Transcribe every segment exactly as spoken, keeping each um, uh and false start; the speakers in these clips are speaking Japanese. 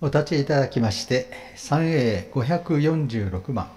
お立ちいただきまして、三英ごひゃくよんじゅうろくばん。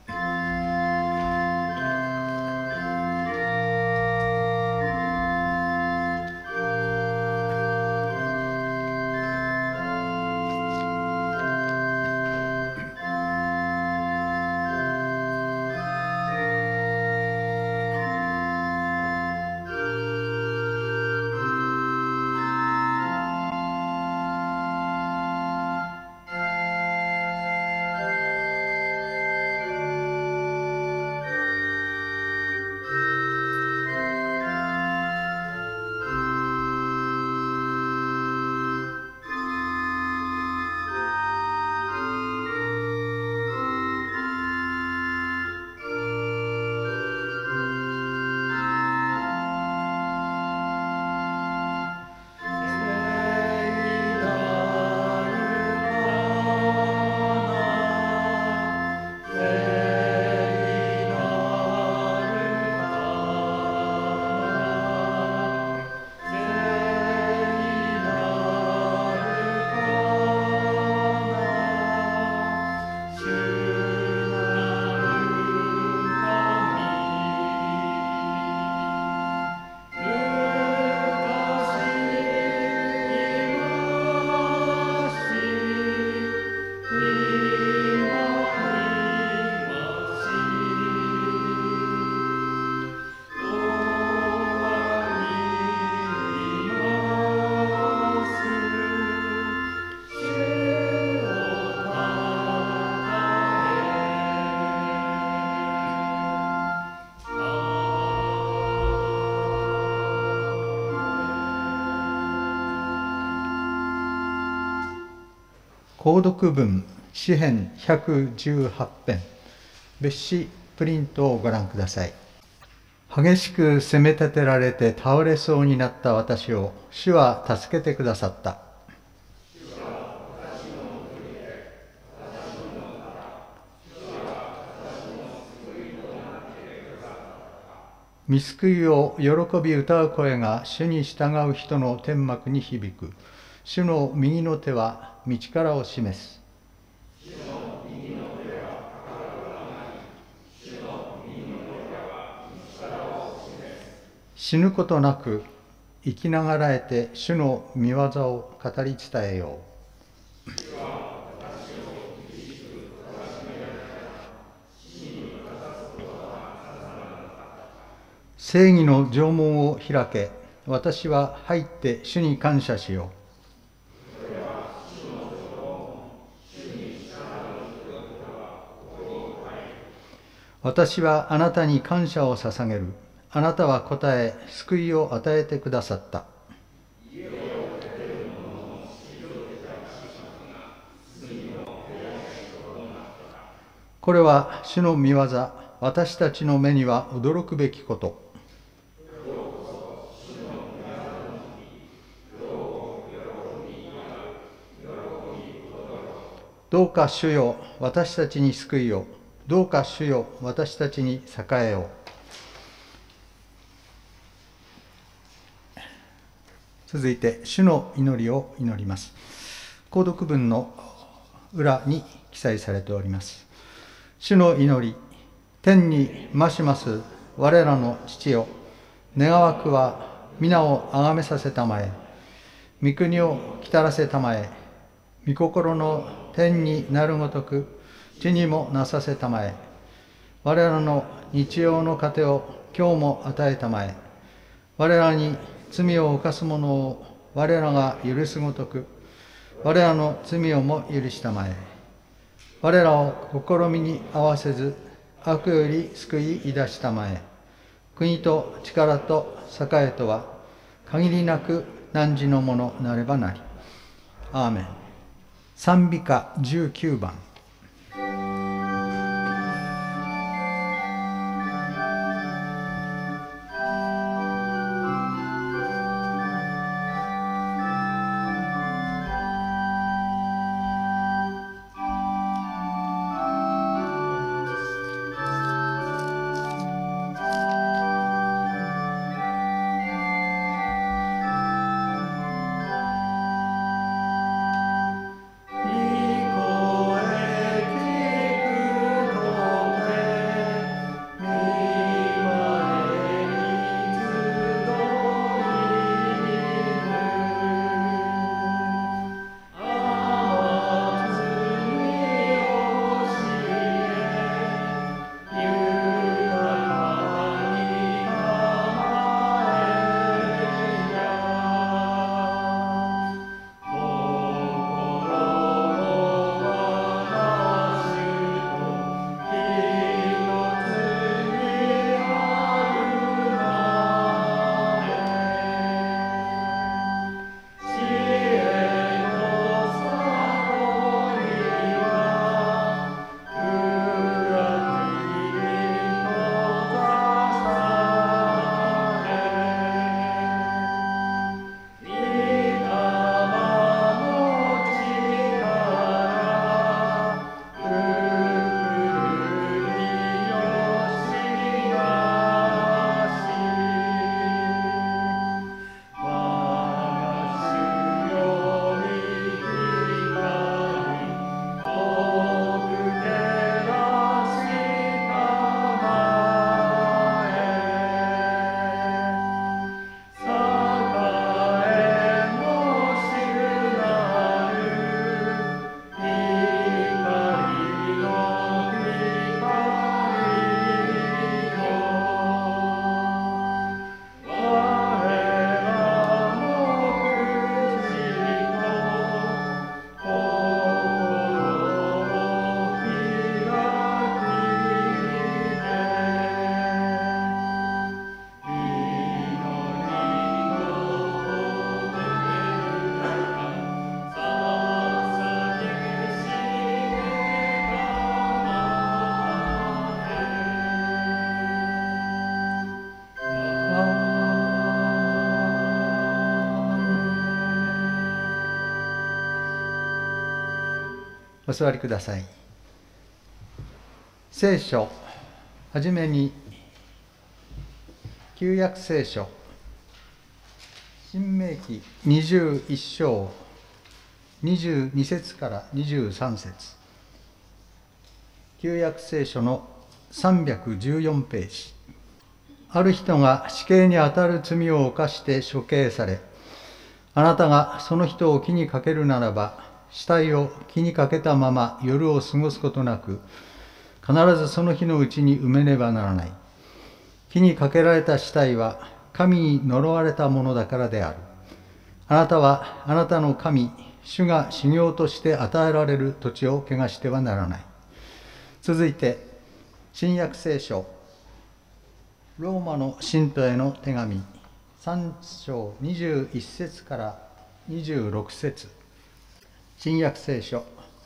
購読文詩編ひゃくじゅうはちぺん、別紙プリントをご覧ください。激しく責め立てられて倒れそうになった私を主は助けてくださった。御救いを喜び歌う声が主に従う人の天幕に響く。主の右の手は道からを示す。死ぬことなく生きながらえて主の御業を語り伝えよう。正義の城門を開け、私は入って主に感謝しよう。私はあなたに感謝を捧げる。あなたは答え、救いを与えてくださった。これは主の御業、私たちの目には驚くべきこと。どうか主よ、私たちに救いを。どうか主よ、私たちに栄えよう。続いて、主の祈りを祈ります。購読文の裏に記載されております。主の祈り、天にまします我らの父よ、願わくは皆をあがめさせたまえ、御国を来たらせたまえ、御心の天になるごとく地にもなさせたまえ、我らの日曜の糧を今日も与えたまえ、我らに罪を犯す者を我らが許すごとく、我らの罪をも許したまえ、我らを試みに合わせず、悪より救い出したまえ、国と力と栄とは限りなく汝のものなればなり。アーメン。賛美歌じゅうきゅうばん。 「 お座りください。聖書はじめに、旧約聖書新明記にじゅういっ章にじゅうに節からにじゅうさん節、旧約聖書のさんびゃくじゅうよんページ。ある人が死刑にあたる罪を犯して処刑され、あなたがその人を木にかけるならば、死体を木にかけたまま夜を過ごすことなく、必ずその日のうちに埋めねばならない。木にかけられた死体は神に呪われたものだからである。あなたはあなたの神、主が修行として与えられる土地を汚してはならない。続いて、新約聖書、ローマの信徒への手紙、さん章にじゅういち節からにじゅうろく節、新約聖書、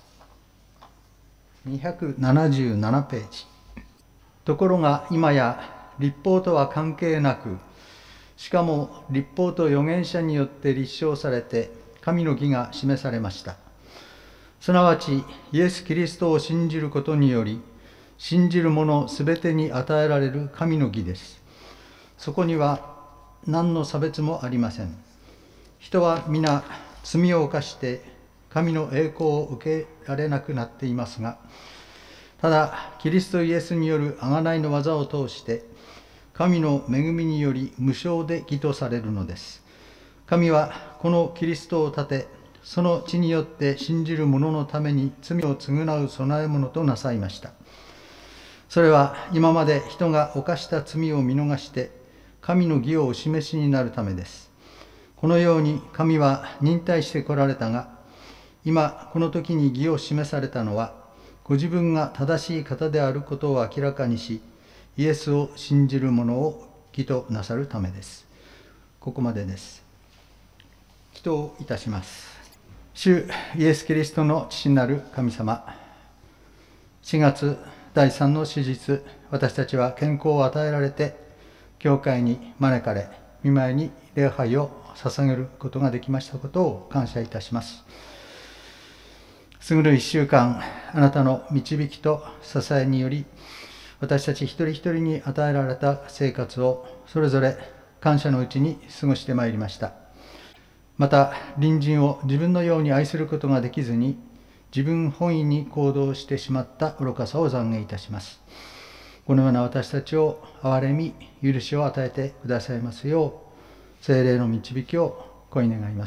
にひゃくななじゅうななページ。ところが今や律法とは関係なく、しかも律法と預言者によって立証されて神の義が示されました。すなわちイエス・キリストを信じることにより、信じる者すべてに与えられる神の義です。そこには何の差別もありません。人は皆罪を犯して神の栄光を受けられなくなっていますが、ただキリストイエスによる贖いの技を通して神の恵みにより無償で義とされるのです。神はこのキリストを立て、その血によって信じる者のために罪を償う供え物となさいました。それは今まで人が犯した罪を見逃して神の義をお示しになるためです。このように神は忍耐してこられたが、今この時に義を示されたのは、ご自分が正しい方であることを明らかにし、イエスを信じる者を義となさるためです。ここまでです。祈祷いたします。主イエス・キリストの父なる神様、しがつだいさんの手術、私たちは健康を与えられて、教会に招かれ、御前に礼拝を捧げることができましたことを感謝いたします。過ぐるいっしゅうかん、あなたの導きと支えにより、私たち一人一人に与えられた生活をそれぞれ感謝のうちに過ごしてまいりました。また、隣人を自分のように愛することができずに、自分本位に行動してしまった愚かさを懺悔いたします。このような私たちを憐れみ、許しを与えてくださいますよう、聖霊の導きを乞い願います。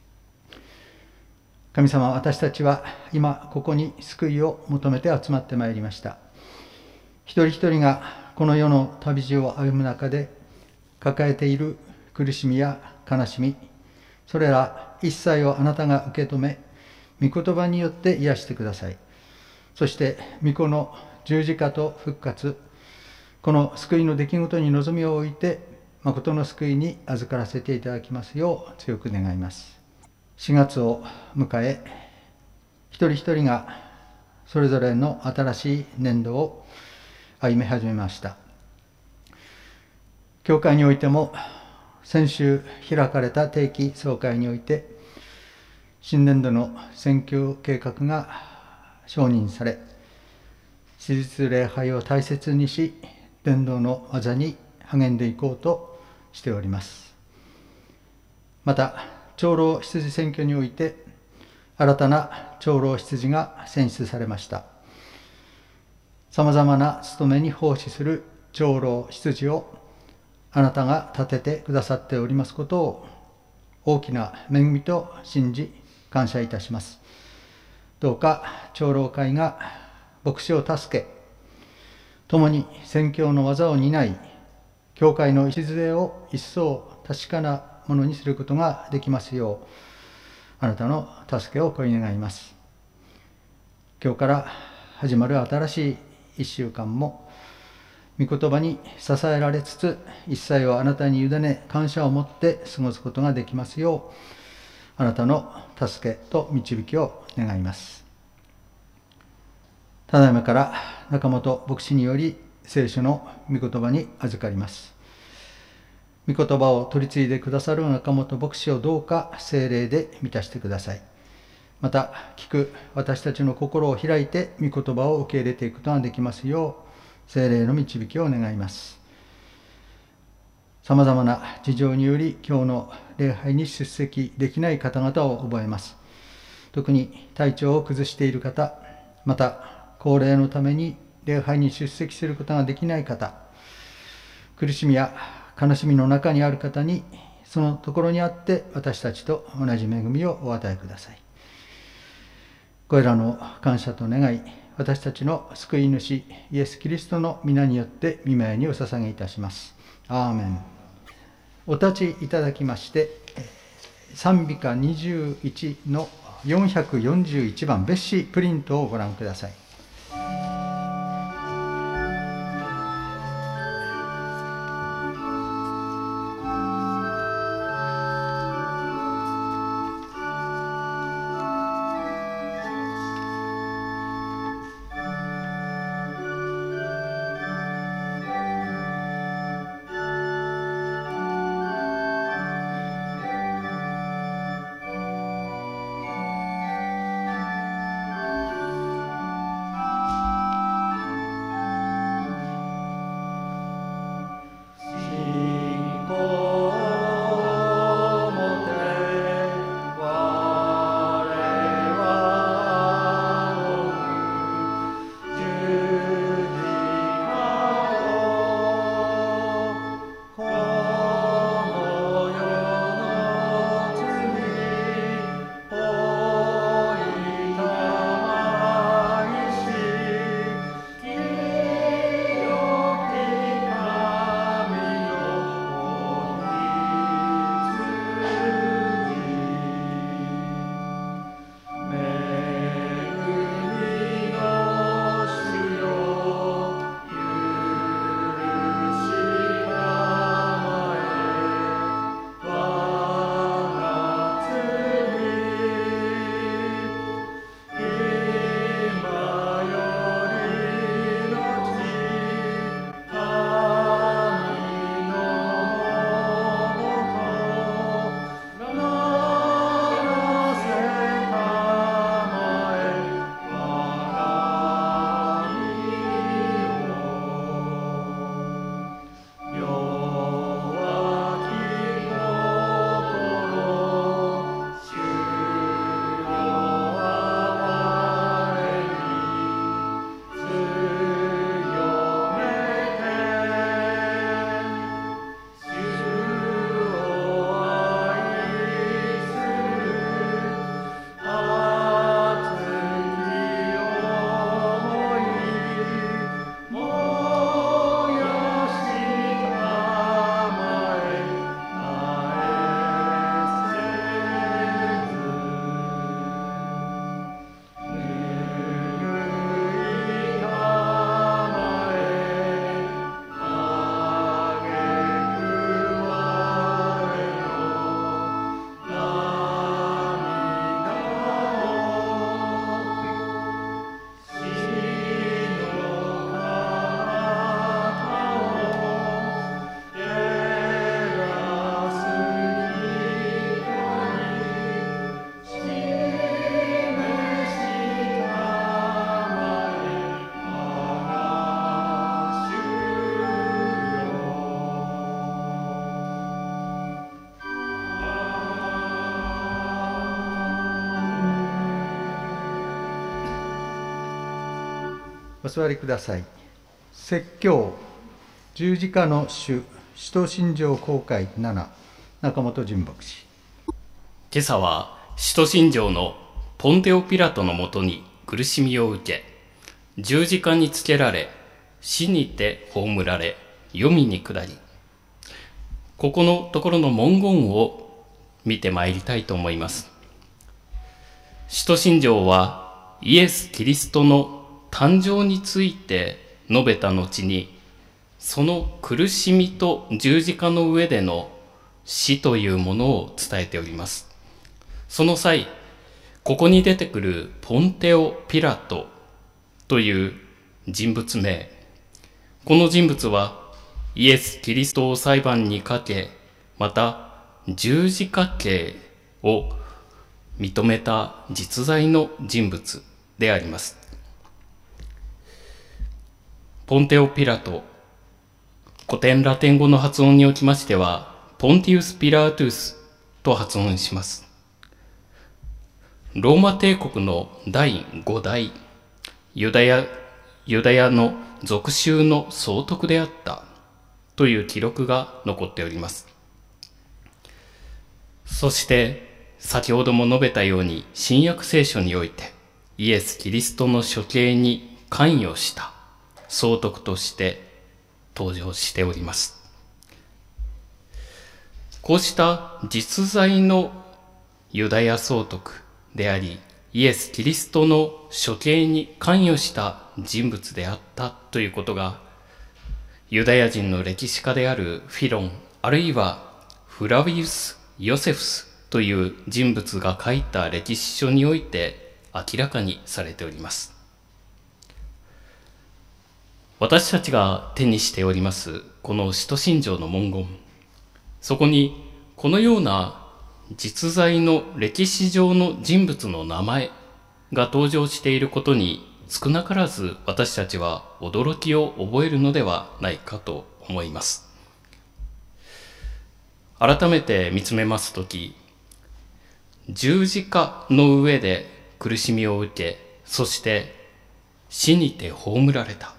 神様、私たちは今ここに救いを求めて集まってまいりました。一人一人がこの世の旅路を歩む中で抱えている苦しみや悲しみ、それら一切をあなたが受け止め、御言葉によって癒してください。そして御子の十字架と復活、この救いの出来事に望みを置いて、誠の救いに預からせていただきますよう強く願います。しがつを迎え、一人一人がそれぞれの新しい年度を歩み始めました。教会においても、先週開かれた定期総会において、新年度の選挙計画が承認され、史実礼拝を大切にし、伝道の技に励んでいこうとしております。また、長老執事選挙において、新たな長老執事が選出されました。さまざまな務めに奉仕する長老執事をあなたが立ててくださっておりますことを大きな恵みと信じ感謝いたします。どうか長老会が牧師を助け、共に宣教の技を担い、教会の礎を一層確かなものにすることができますよう、あなたの助けを乞い願います。今日から始まる新しい一週間も、御言葉に支えられつつ、一切をあなたに委ね、感謝を持って過ごすことができますよう、あなたの助けと導きを願います。ただいまから中本牧師により聖書の御言葉に預かります。御言葉を取り継いでくださる中本牧師をどうか聖霊で満たしてください。 また聞く私たちの心を開いて御言葉を受け入れていくことができますよう、聖霊の導きを願います。さまざまな事情により今日の礼拝に出席できない方々を覚えます。特に体調を崩している方、また高齢のために礼拝に出席することができない方、苦しみや悲しみの中にある方に、そのところにあって私たちと同じ恵みをお与えください。これらの感謝と願い、私たちの救い主イエス・キリストの皆によって御前にお捧げいたします。アーメン。お立ちいただきまして、賛美歌にじゅういちのよんひゃくよんじゅういちばん、別紙プリントをご覧ください。お座りください。説教十字架の主使徒信条公会なな、中本純牧師。 今朝は使徒信条のポンテオピラトのもとに苦しみを受け、十字架につけられ、死にて葬られ、黄泉に下り、ここのところの文言を見てまいりたいと思います。使徒信条はイエス・キリストの誕生について述べた後に、その苦しみと十字架の上での死というものを伝えております。その際、ここに出てくるポンテオ・ピラトという人物名、この人物はイエス・キリストを裁判にかけ、また十字架刑を認めた実在の人物であります。ポンテオ・ピラト、古典ラテン語の発音におきましては、ポンティウス・ピラートゥスと発音します。ローマ帝国のだいご代、ユダヤ、ユダヤの属州の総督であったという記録が残っております。そして、先ほども述べたように、新約聖書において、イエス・キリストの処刑に関与した総督として登場しております。こうした実在のユダヤ総督であり、イエス・キリストの処刑に関与した人物であったということが、ユダヤ人の歴史家であるフィロン、あるいはフラビウス・ヨセフスという人物が書いた歴史書において明らかにされております。私たちが手にしておりますこの使徒信条の文言、そこにこのような実在の歴史上の人物の名前が登場していることに少なからず私たちは驚きを覚えるのではないかと思います。改めて見つめますとき、十字架の上で苦しみを受け、そして死にて葬られた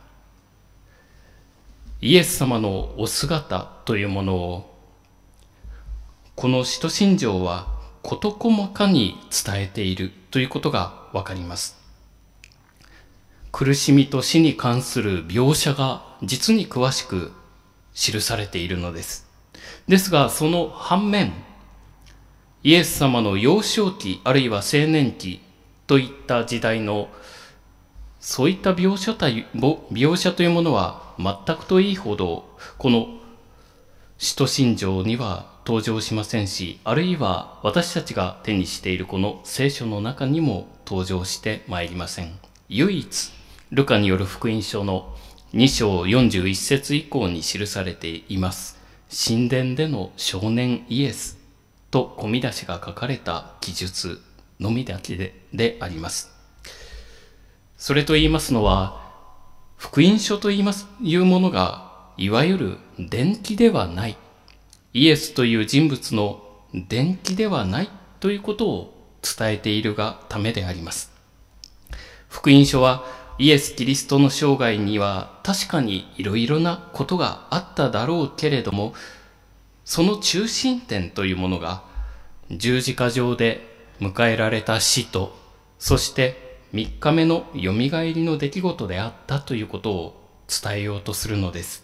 イエス様のお姿というものを、この使徒信条は事細かに伝えているということがわかります。苦しみと死に関する描写が実に詳しく記されているのです。ですが、その反面、イエス様の幼少期あるいは青年期といった時代のそういった描写という、描写というものは全くといいほどこの使徒信条には登場しませんし、あるいは私たちが手にしているこの聖書の中にも登場してまいりません。唯一ルカによる福音書のに章よんじゅういち節以降に記されています神殿での少年イエスと込み出しが書かれた記述のみだけ で, であります。それと言いますのは、福音書と言いますいうものがいわゆる伝記ではない、イエスという人物の伝記ではないということを伝えているがためであります。福音書はイエス・キリストの生涯には確かにいろいろなことがあっただろうけれども、その中心点というものが十字架上で迎えられた死と、そして三日目のよみがえりの出来事であったということを伝えようとするのです。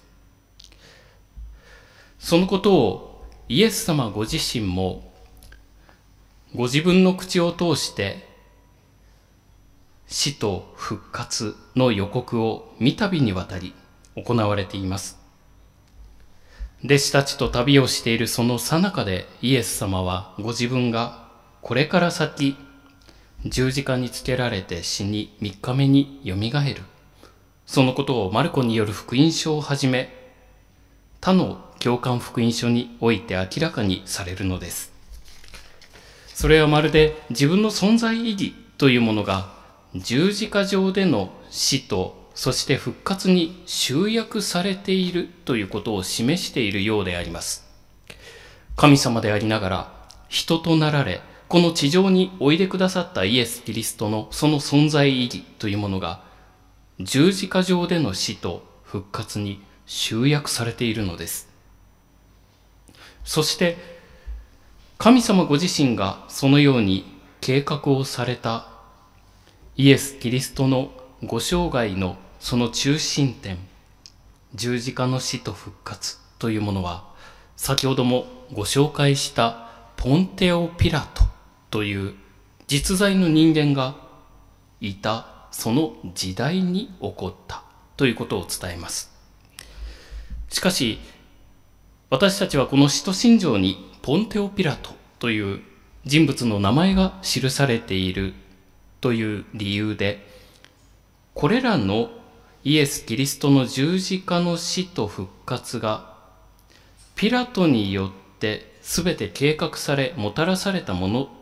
そのことをイエス様ご自身もご自分の口を通して死と復活の予告を三度にわたり行われています。弟子たちと旅をしているその最中で、イエス様はご自分がこれから先十字架につけられて死に三日目によみがえる、そのことをマルコによる福音書をはじめ他の教官福音書において明らかにされるのです。それはまるで自分の存在意義というものが十字架上での死と、そして復活に集約されているということを示しているようであります。神様でありながら人となられ、この地上においでくださったイエス・キリストのその存在意義というものが十字架上での死と復活に集約されているのです。そして神様ご自身がそのように計画をされたイエス・キリストのご生涯のその中心点、十字架の死と復活というものは、先ほどもご紹介したポンテオ・ピラトという実在の人間がいたその時代に起こったということを伝えます。しかし私たちはこの使徒信条にポンテオ・ピラトという人物の名前が記されているという理由で、これらのイエス・キリストの十字架の死と復活がピラトによってすべて計画されもたらされたもの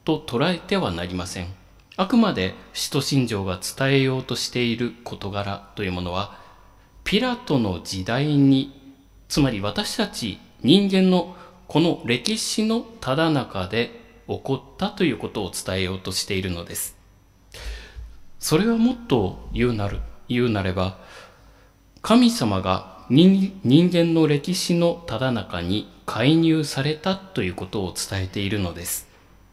と捉えてはなりません。あくまで使徒信条が伝えようとしている事柄というものは、ピラトの時代に、つまり私たち人間のこの歴史のただ中で起こったということを伝えようとしているのです。それはもっと言うなる、言うなれば、神様が 人, 人間の歴史のただ中に介入されたということを伝えているのです。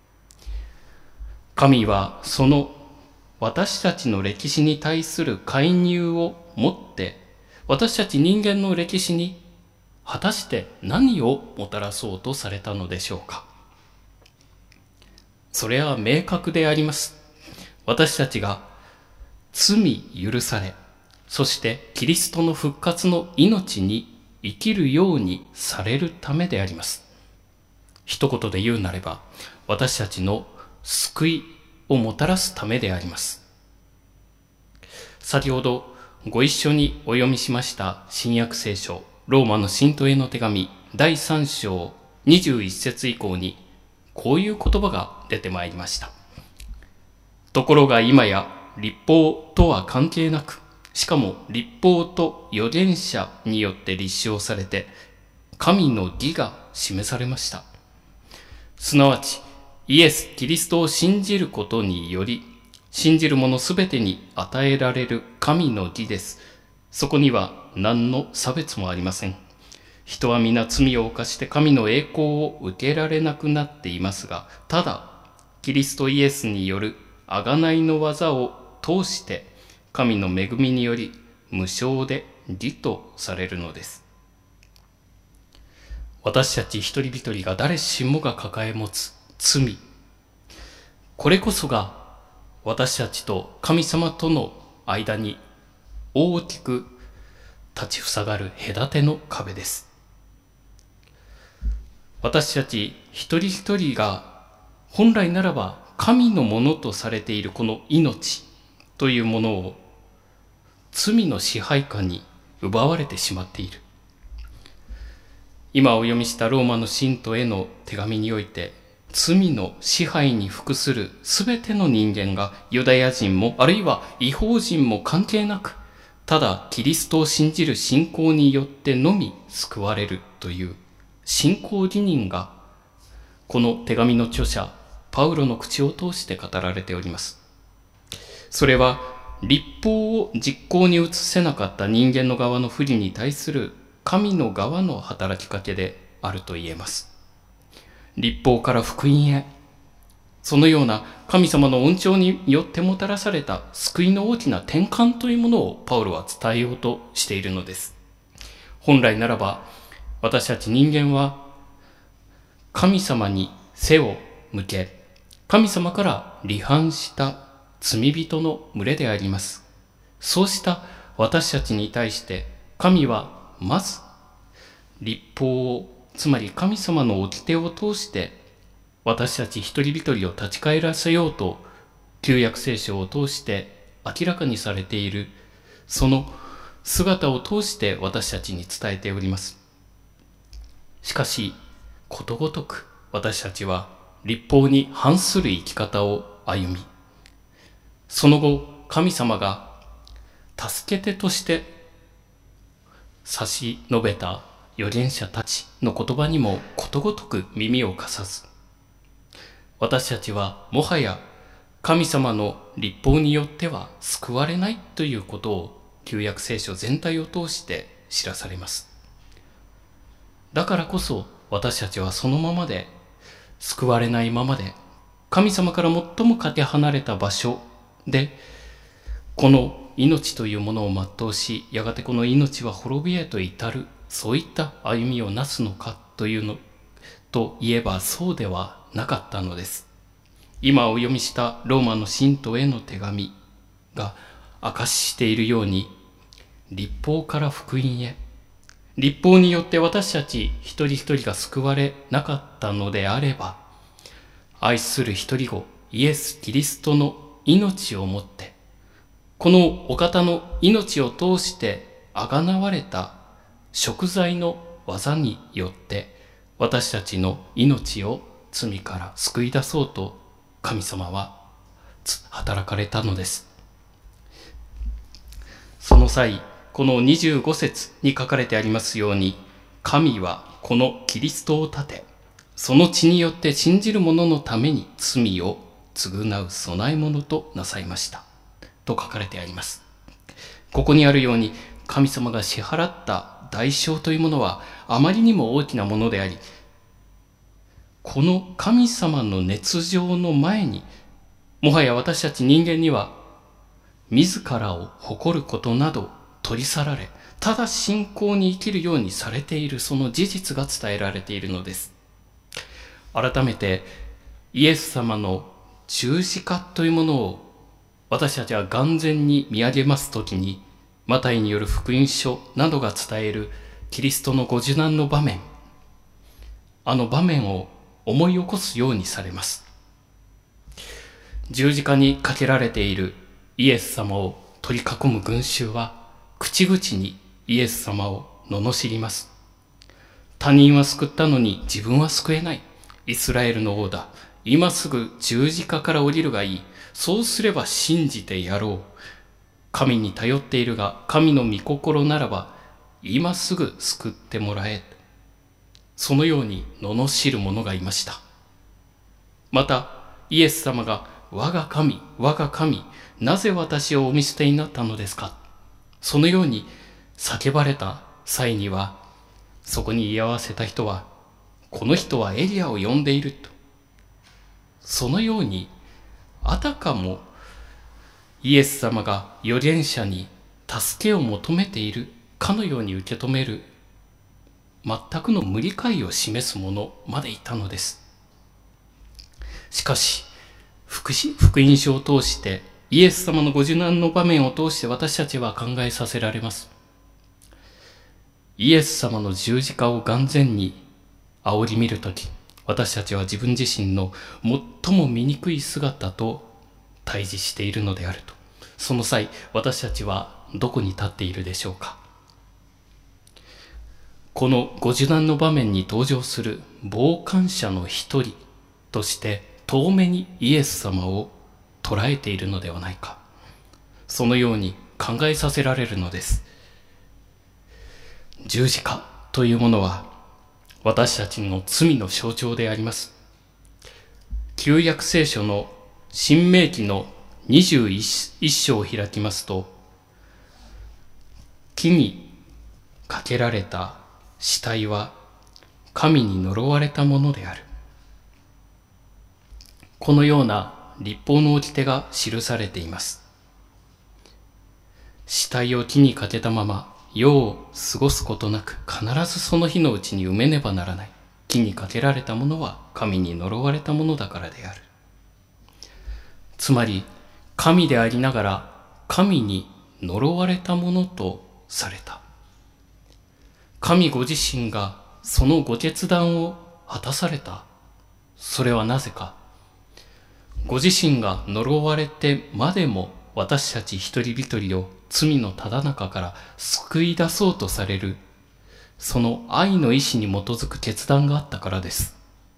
神はその私たちの歴史に対する介入をもって私たち人間の歴史に果たして何をもたらそうとされたのでしょうか。それは明確であります。私たちが罪許され、そしてキリストの復活の命に生きるようにされるためであります。一言で言うなれば、私たちの救いをもたらすためであります。先ほどご一緒にお読みしました新約聖書、ローマの信徒への手紙だいさん章にじゅういっ節以降に、こういう言葉が出てまいりました。ところが今や律法とは関係なく、しかも律法と預言者によって立証されて、神の義が示されました。すなわち、イエス・キリストを信じることにより、信じる者すべてに与えられる神の義です。そこには何の差別もありません。人は皆罪を犯して神の栄光を受けられなくなっていますが、ただ、キリストイエスによる贖いの技を通して、神の恵みにより無償で義とされるのです。私たち一人一人が誰しもが抱え持つ罪、これこそが私たちと神様との間に大きく立ちふさがる隔ての壁です。私たち一人一人が本来ならば神のものとされているこの命というものを罪の支配下に奪われてしまっている。今お読みしたローマの信徒への手紙において、罪の支配に服するすべての人間がユダヤ人もあるいは異邦人も関係なく、ただキリストを信じる信仰によってのみ救われるという信仰義人が、この手紙の著者パウロの口を通して語られております。それは律法を実行に移せなかった人間の側の不義に対する神の側の働きかけであると言えます。律法から福音へ、そのような神様の恩寵によってもたらされた救いの大きな転換というものをパウロは伝えようとしているのです。本来ならば私たち人間は神様に背を向け、神様から離反した罪人の群れであります。そうした私たちに対して神はまず律法を、つまり神様の掟を通して私たち一人一人を立ち返らせようと旧約聖書を通して明らかにされているその姿を通して私たちに伝えております。しかしことごとく私たちは律法に反する生き方を歩み、その後神様が助け手として差し伸べた預言者たちの言葉にもことごとく耳を貸さず、私たちはもはや神様の律法によっては救われないということを旧約聖書全体を通して知らされます。だからこそ私たちはそのままで、救われないままで、神様から最もかけ離れた場所でこの命というものを全うし、やがてこの命は滅びへと至る、そういった歩みをなすのかというのといえばそうではなかったのです。今お読みしたローマの信徒への手紙が証ししているように、律法から福音へ、律法によって私たち一人一人が救われなかったのであれば、愛する一人子イエス・キリストの命をもって、このお方の命を通してあがなわれた贖罪の技によって私たちの命を罪から救い出そうと神様は働かれたのです。その際、このにじゅうご節に書かれてありますように、神はこのキリストを立て、その血によって信じる者のために罪を償う備え物となさいましたと書かれてあります。ここにあるように、神様が支払った代償というものはあまりにも大きなものであり、この神様の熱情の前に、もはや私たち人間には自らを誇ることなど取り去られ、ただ信仰に生きるようにされている、その事実が伝えられているのです。改めてイエス様の十字架というものを私たちは眼前に見上げますときに、マタイによる福音書などが伝えるキリストのご受難の場面、あの場面を思い起こすようにされます。十字架にかけられているイエス様を取り囲む群衆は、口々にイエス様を罵ります。他人は救ったのに自分は救えない。イスラエルの王だ。今すぐ十字架から降りるがいい。そうすれば信じてやろう。神に頼っているが、神の御心ならば今すぐ救ってもらえ。そのように罵る者がいました。またイエス様が、我が神、我が神、なぜ私をお見捨てになったのですか、そのように叫ばれた際には、そこに居合わせた人は、この人はエリアを呼んでいると、そのようにあたかもイエス様が預言者に助けを求めているかのように受け止める、全くの無理解を示す者までいたのです。しかし福音書を通して、イエス様のご受難の場面を通して私たちは考えさせられます。イエス様の十字架を眼前に仰ぎ見るとき、私たちは自分自身の最も醜い姿と対峙しているのであると。その際、私たちはどこに立っているでしょうか。このご受難の場面に登場する傍観者の一人として、遠目にイエス様を捉えているのではないか、そのように考えさせられるのです。十字架というものは私たちの罪の象徴であります。旧約聖書の新明記のにじゅういっ章を開きますと、木にかけられた死体は神に呪われたものである。このような律法の掟が記されています。死体を木にかけたまま世を過ごすことなく、必ずその日のうちに埋めねばならない。木にかけられたものは神に呪われたものだからである。つまり神でありながら神に呪われたものとされた。神ご自身がそのご決断を果たされた。それはなぜか。ご自身が呪われてまでも私たち一人一人を罪のただ中から救い出そうとされる、その愛の意志に基づく決断があったからです。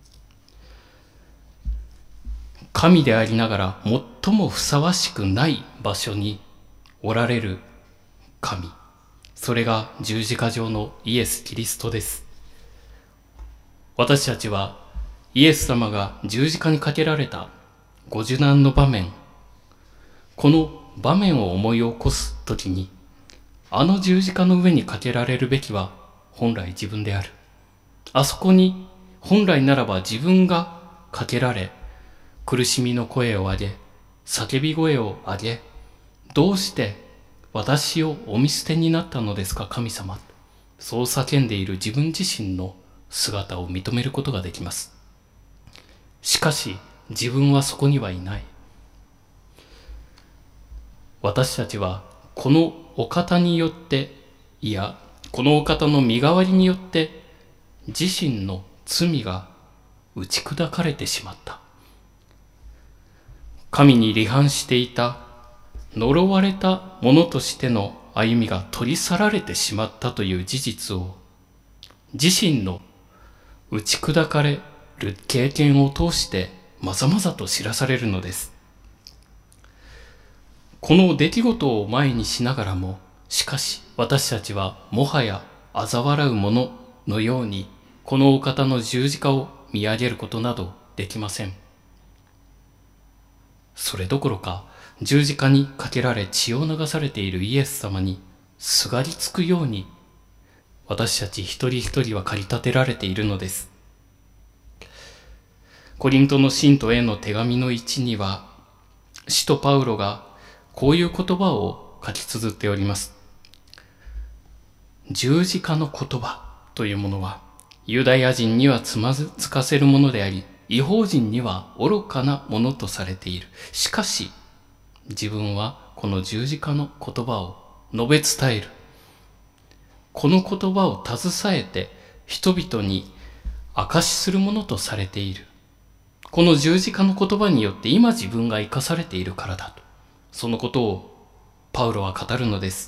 神でありながら最もふさわしくない場所におられる神、それが十字架上のイエス・キリストです。私たちはイエス様が十字架にかけられたご受難の場面、この場面を思い起こすときに、あの十字架の上にかけられるべきは本来自分である。あそこに本来ならば自分がかけられ、苦しみの声を上げ、叫び声を上げ、どうして私をお見捨てになったのですか神様、そう叫んでいる自分自身の姿を認めることができます。しかし自分はそこにはいない。私たちはこのお方によって、いやこのお方の身代わりによって自身の罪が打ち砕かれてしまった。神に離反していた呪われた者としての歩みが取り去られてしまったという事実を、自身の打ち砕かれる経験を通してまざまざと知らされるのです。この出来事を前にしながらも、しかし私たちはもはや嘲笑うもののように、このお方の十字架を見上げることなどできません。それどころか、十字架にかけられ血を流されているイエス様にすがりつくように、私たち一人一人は駆り立てられているのです。コリントの信徒への手紙の一には、使徒パウロがこういう言葉を書き綴っております。十字架の言葉というものは、ユダヤ人にはつまずかせるものであり、異邦人には愚かなものとされている。しかし、自分はこの十字架の言葉を述べ伝える。この言葉を携えて人々に証しするものとされている。この十字架の言葉によって今自分が生かされているからだと。そのことをパウロは語るのです。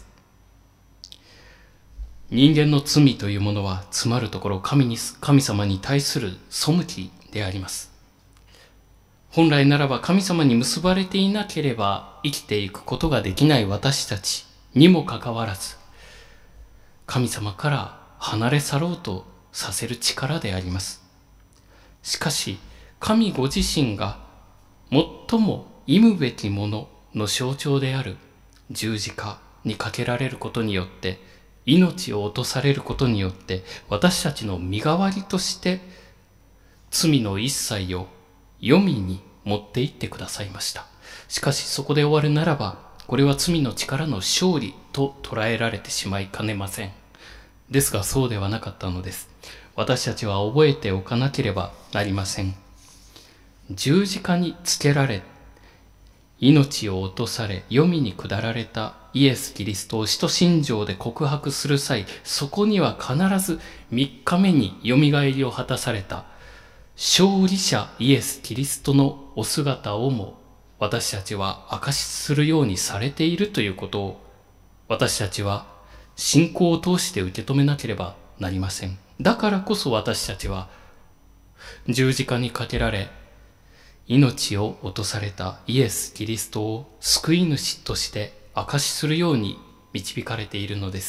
人間の罪というものはつまるところ神に、神様に対する背きであります。本来ならば神様に結ばれていなければ生きていくことができない私たちにもかかわらず、神様から離れ去ろうとさせる力であります。しかし、神ご自身が最も忌むべきものの象徴である十字架にかけられることによって、命を落とされることによって、私たちの身代わりとして罪の一切を黄泉に持って行ってくださいました。しかしそこで終わるならば、これは罪の力の勝利と捉えられてしまいかねません。ですがそうではなかったのです。私たちは覚えておかなければなりません。十字架につけられ、命を落とされ、黄泉に下られたイエス・キリストを使徒信条で告白する際、そこには必ず三日目によみがえりを果たされた勝利者イエス・キリストのお姿をも私たちは証しするようにされているということを、私たちは信仰を通して受け止めなければなりません。だからこそ私たちは十字架にかけられ、命を落とされたイエス・キリストを救い主として証しするように導かれているのです。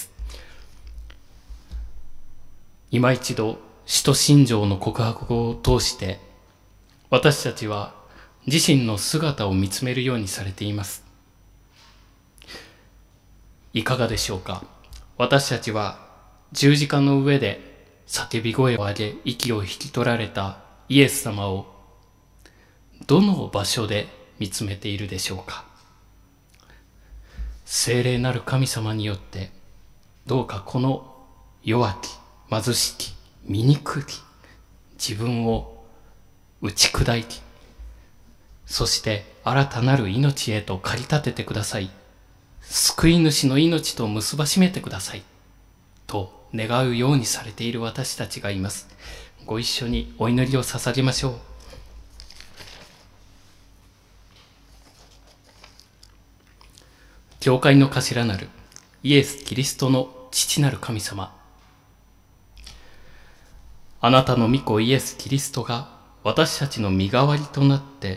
今一度、使徒信条の告白を通して、私たちは自身の姿を見つめるようにされています。いかがでしょうか。私たちは十字架の上で叫び声を上げ、息を引き取られたイエス様をどの場所で見つめているでしょうか。聖霊なる神様によって、どうかこの弱き、貧しき、醜き自分を打ち砕き、そして新たなる命へと駆り立ててください。救い主の命と結ばしめてください。と願うようにされている私たちがいます。ご一緒にお祈りを捧げましょう。教会の頭なるイエス・キリストの父なる神様、あなたの御子イエス・キリストが私たちの身代わりとなって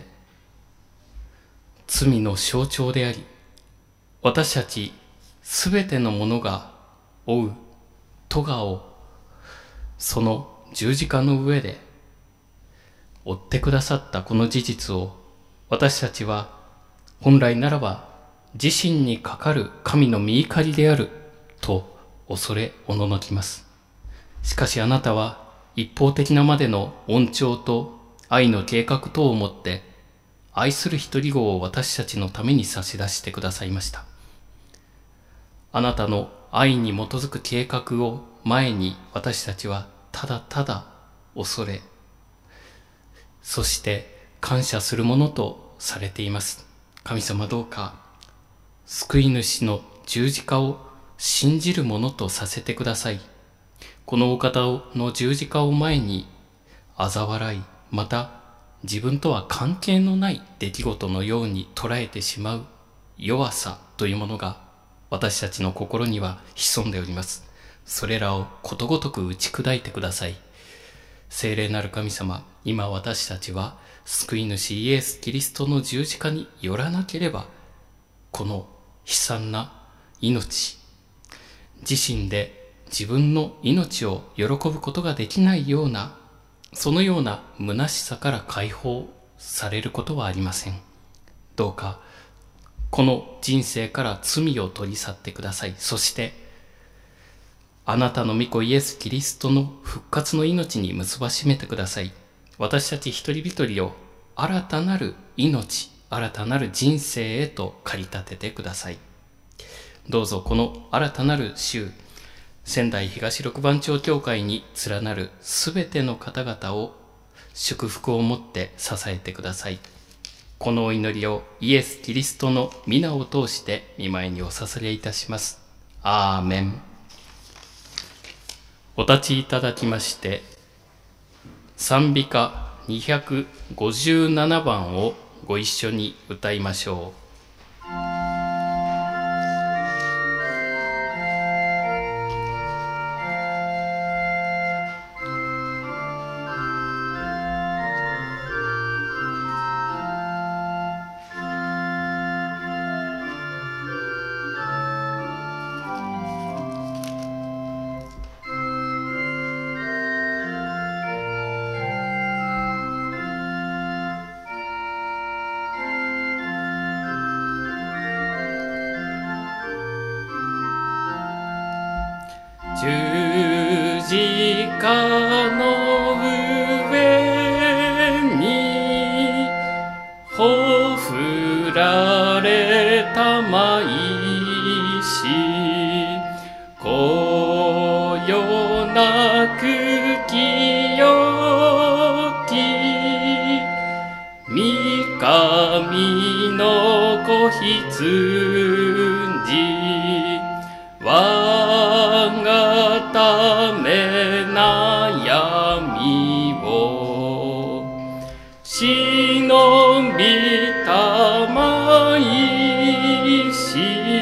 罪の象徴であり、私たちすべてのものが負う咎をその十字架の上で負ってくださったこの事実を、私たちは本来ならば自身にかかる神の御怒りであると恐れおののきます。しかしあなたは一方的なまでの恩寵と愛の計画等をもって愛する一人子を私たちのために差し出してくださいました。あなたの愛に基づく計画を前に私たちはただただ恐れ、そして感謝するものとされています。神様、どうか救い主の十字架を信じるものとさせてください。このお方の十字架を前に嘲笑い、また自分とは関係のない出来事のように捉えてしまう弱さというものが私たちの心には潜んでおります。それらをことごとく打ち砕いてください。聖霊なる神様、今私たちは救い主イエス・キリストの十字架によらなければ、この悲惨な命、自身で自分の命を喜ぶことができないような、そのような虚しさから解放されることはありません。どうかこの人生から罪を取り去ってください。そしてあなたの御子イエス・キリストの復活の命に結ばしめてください。私たち一人一人を新たなる命、新たなる人生へと駆り立ててください。どうぞこの新たなる週、仙台東六番町教会に連なるすべての方々を祝福をもって支えてください。このお祈りをイエス・キリストの皆を通して御前にお捧げいたします。アーメン。お立ちいただきまして、賛美歌にひゃくごじゅうななばんをご一緒に歌いましょう。十字架の上にほふられたま石、こよなく清き御神の子羊、我がため悩みを忍びたまいし、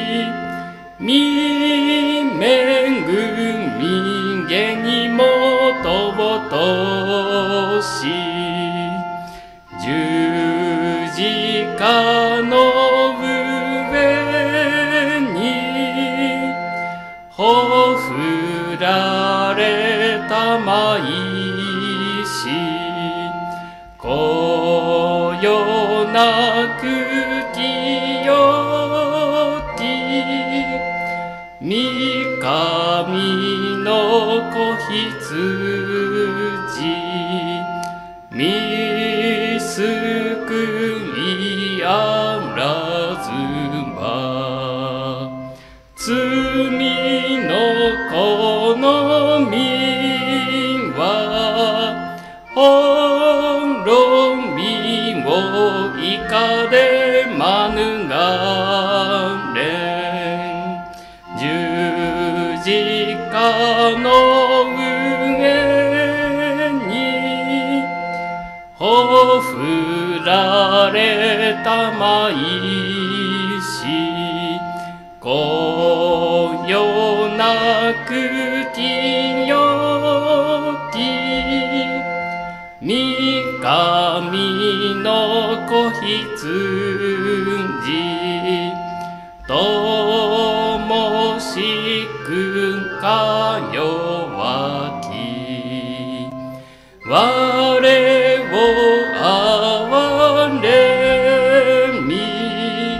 みめぐみげにもとぼとし、十字架の上にほふられたまいし、こよなく清き御神の子羊、みすくいあらずま、罪のこの身は滅びをいかで免れ、十字架の上にほふられたまいし、こよなく清き御神の子羊、ともしくか弱き我を憐れみ、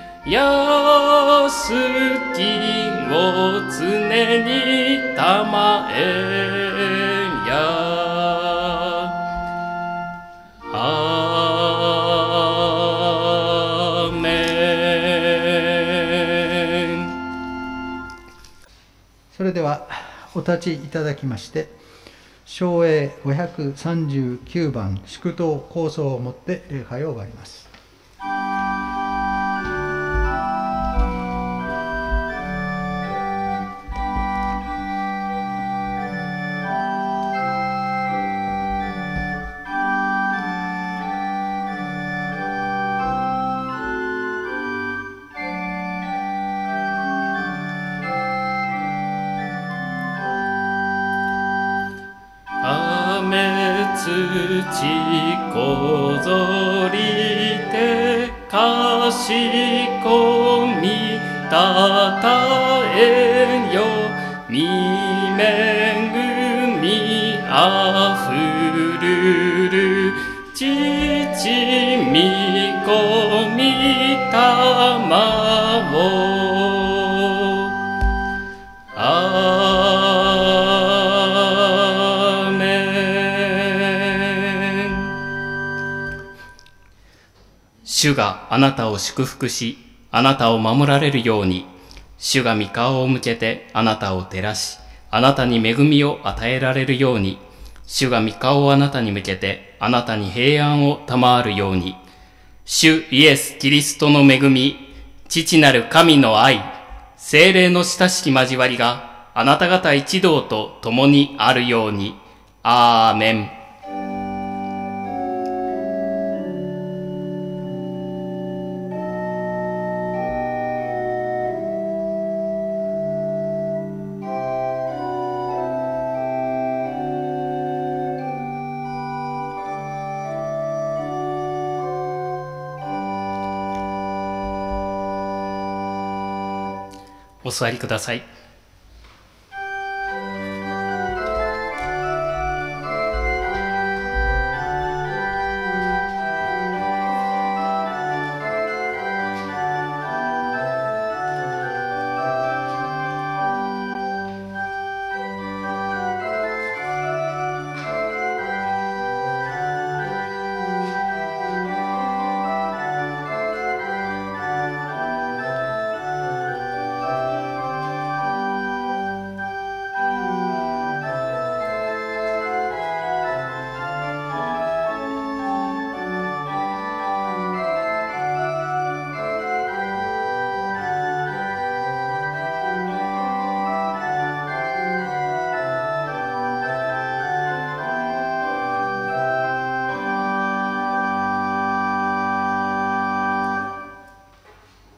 安きを常にたまえや。アーメン。 それではお立ちいただきまして、唱詠ごひゃくさんじゅうきゅうばん祝祷構想をもって礼拝を終わります。 雨こぞりてかしこみたたえよみめぐみあふるるちちみこみたまをあ主があなたを祝福し、あなたを守られるように、主が御顔を向けてあなたを照らし、あなたに恵みを与えられるように、主が御顔をあなたに向けてあなたに平安を賜るように、主イエス・キリストの恵み、父なる神の愛、聖霊の親しき交わりがあなた方一同と共にあるように。アーメン。お座りください。